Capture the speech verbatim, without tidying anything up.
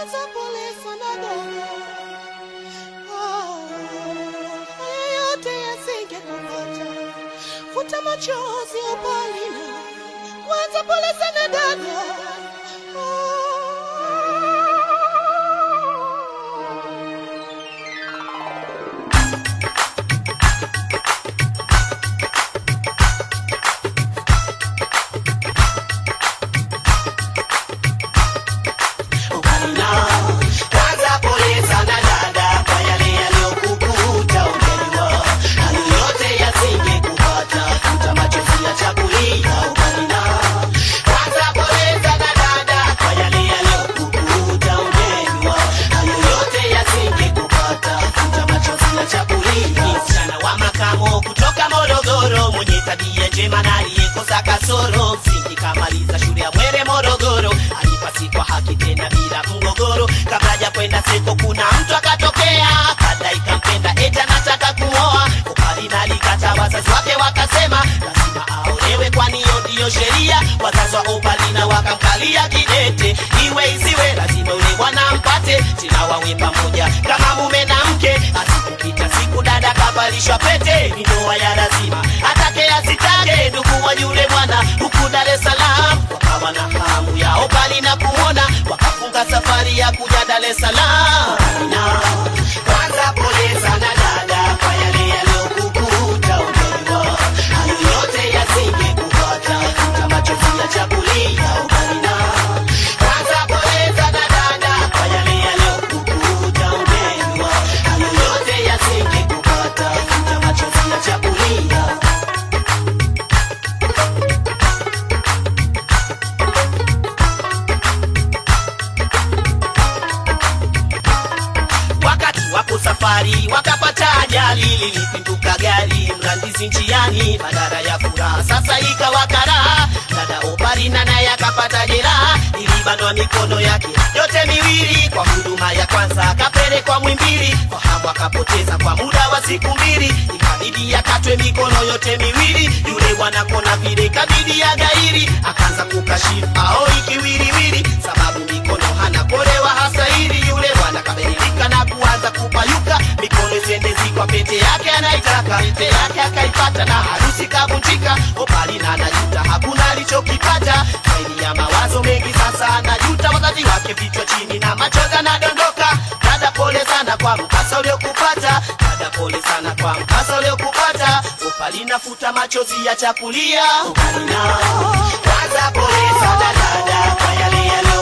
Kwanza pole sana dada, ah, yote yasingekupata. Futa machozi Opalina, kwanza pole sana dada, ah. Kasoro msingi kamaliza shule ya Mwere Morogoro, alipasi kwa haki tena bila mgogoro. Kabla haja kwenda seko kuna mtu akatokea, kadai kampenda eta nataka kuoa. Opalina alikata, wazazi wake wakasema lazima aolewe kwani hiyo ndio sheria. Wazazi wa Opalina wakamkalia kidete, iwe isiwe lazima ule bwana mpate, tena wawe pamoja kama mume na mke. Asikupita siku dada kavalishwa pete, ni ndoa ya lazima atake asitake. Ndugu wa yule bwana huku Dar es Salaam wakawa na hamu ya Opalina kuona, wakafunga safari ya kuja Dar es Salaam. Opalina, kwanza pole sana dada kwa yale yaliyokukuta. Unajua hayo yote yasingekupata, futa machozi ya chakulia. Opalina, kwanza pole sana dada kwa yale yaliyokukuta. Unajua hayo yote yasingekupata, futa machozi ya chakulia. Wapo safari wakapata ajali, lilipinduka gari mlandizi njiani. Badala ya furaha sasa ikawa karaha, dada Opalina naye akapata jeraha, ilibanwa mikono yake yote miwili. Kwa huduma ya kwanza akapelekwa Muhimbili, fahamu akapoteza kwa muda wa siku mbili. Ikabidi akatwe mikono yote miwili, yule bwana kona vile kabidi ya gairi. Akaanza kukashifu ao ikiwiliwili, sababu mikono hana kolewa hasa hili. Yule bwana kabadilika na kuanza kupayuka, mikono zendezi kwa pete yake anaitaka. Pete yake akaipata na harusi kabunjika. Opalina anajuta hakuna alichokipata, zaidi ya mawazo mengi sasa anajuta. Wazazi wake vichwa chini na machozi yanadondoka. Dada pole sana kwa mkasa uliokupata, dada pole sana kwa mkasa uliokupata. Opalina futa machozi ya chakulia. Opalina, kwanza pole sana dada kwa yale yale